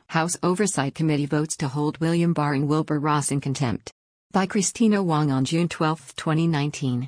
House Oversight Committee votes to hold William Barr and Wilbur Ross in contempt. By Christina Wong on June 12, 2019.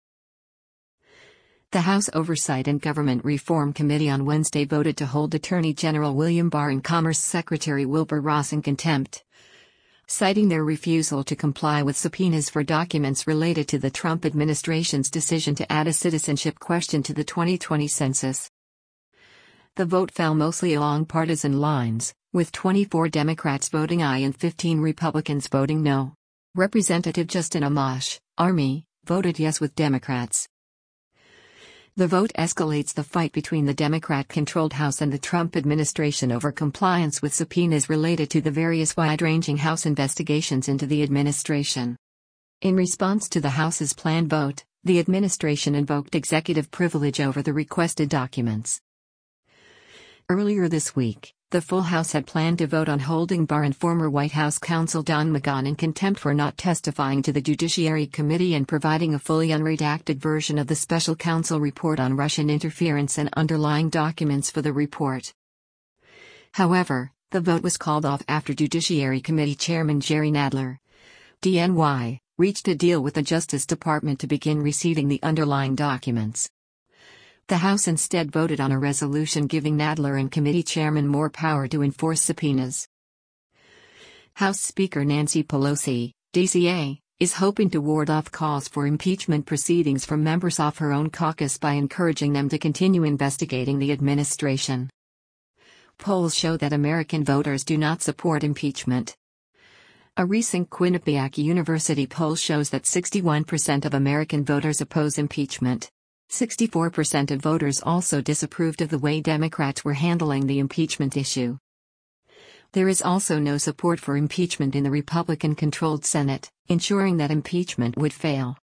The House Oversight and Government Reform Committee on Wednesday voted to hold Attorney General William Barr and Commerce Secretary Wilbur Ross in contempt, citing their refusal to comply with subpoenas for documents related to the Trump administration's decision to add a citizenship question to the 2020 census. The vote fell mostly along partisan lines, with 24 Democrats voting aye and 15 Republicans voting no. Representative Justin Amash, Army, voted yes with Democrats. The vote escalates the fight between the Democrat-controlled House and the Trump administration over compliance with subpoenas related to the various wide-ranging House investigations into the administration. In response to the House's planned vote, the administration invoked executive privilege over the requested documents. Earlier this week, the full House had planned to vote on holding Barr and former White House counsel Don McGahn in contempt for not testifying to the Judiciary Committee and providing a fully unredacted version of the special counsel report on Russian interference and underlying documents for the report. However, the vote was called off after Judiciary Committee Chairman Jerry Nadler, DNY, reached a deal with the Justice Department to begin receiving the underlying documents. The House instead voted on a resolution giving Nadler and committee chairman more power to enforce subpoenas. House Speaker Nancy Pelosi, DCA, is hoping to ward off calls for impeachment proceedings from members of her own caucus by encouraging them to continue investigating the administration. Polls show that American voters do not support impeachment. A recent Quinnipiac University poll shows that 61% of American voters oppose impeachment. 64% of voters also disapproved of the way Democrats were handling the impeachment issue. There is also no support for impeachment in the Republican-controlled Senate, ensuring that impeachment would fail.